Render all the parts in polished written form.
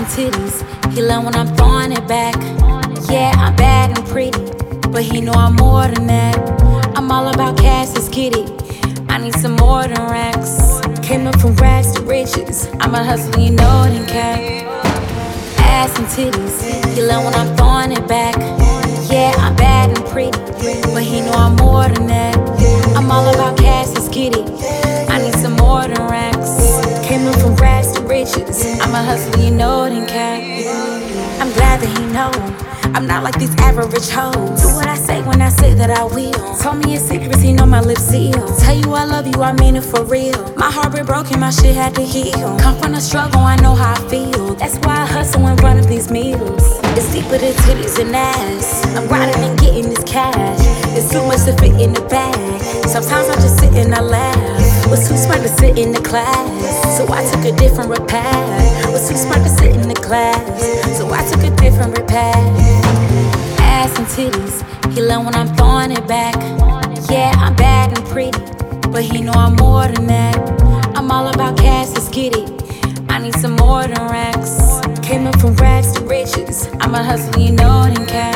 titties. He love when I'm throwing it back. Yeah, I'm bad and pretty, but he know I'm more than that. I'm all about cash, let's get it. I need some more than racks. Came up from rags to riches. I'm a hustler, you know it, and cat. Ass and titties. He love when I'm throwing it back. Yeah, I'm bad and pretty, but he know I'm more than that. I'm all about cash, let's get it. I need some more than racks. Came up from rags to riches. I'm a hustler, you know it, and cat. I'm glad that he know I'm not like these average hoes. Do what I say when I say that I will. Told me his secrets, he know my lips seal. Tell you I love you, I mean it for real. My heart been broken, my shit had to heal. Come from the struggle, I know how I feel. That's why I hustle and run up these meals. It's deeper than titties and ass. I'm grinding and getting this cash. It's too much to fit in the bag. Sometimes I just sit and I laugh. Was too smart to sit in the class, so I took a different path. Was too smart to sit in the class, so I took a different path. Ass and titties, he love when I'm throwing it back. Yeah, I'm bad and pretty, but he know I'm more than that. I'm all about cash, let's get it. I need some more than racks. Came up from rags to riches. I'm a hustler, you know it, and cat.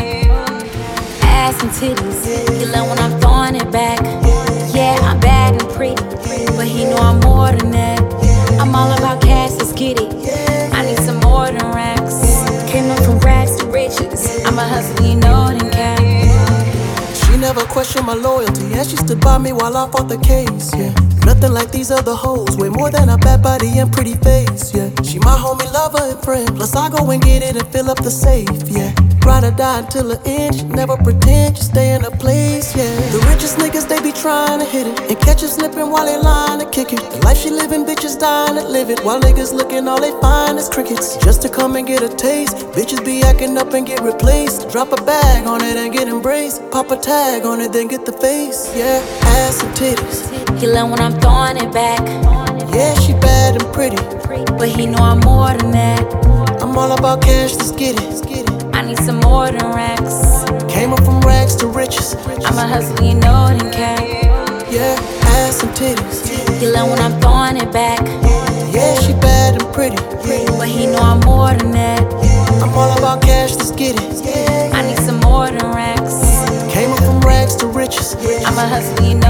Ass and titties, he love when I'm throwing it back. Yeah, I'm bad and pretty, but he know I'm more than that. I'm all about cash, let's get it. I need some more than racks. Came up from rags to riches. I'm a hustler, you know it, and cat. She never questioned my loyalty, and she stood by me while I fought the case, yeah. Nothing like these other hoes, way more than a bad body and pretty face, yeah. She my homie, lover, and friend, plus I go and get it and fill up the safe, yeah. Ride or die until the end, she never pretend, just stay in a place, yeah. The richest niggas, they be trying to hit it and catch you slipping while they lying to kick it. The life she living, bitches dying to live it, while niggas looking, all they find is crickets. Just to come and get a taste, bitches be acting up and get replaced. Drop a bag on it and get embraced, pop a tag on it, then get the face, yeah. Ass and titties. He love when I'm throwing it back. Yeah, she bad and pretty, but he know I'm more than that. I'm all about cash, let's get it. I need some more than racks. Came up from rags to riches. I'm a hustler, you know it, and cat. Yeah, ass and titties. He love when I'm throwing it back. Yeah, she bad and pretty, but he know I'm more than that. I'm all about cash, let's get it. I need some more than racks. Came up from rags to riches. I'm a hustler, you know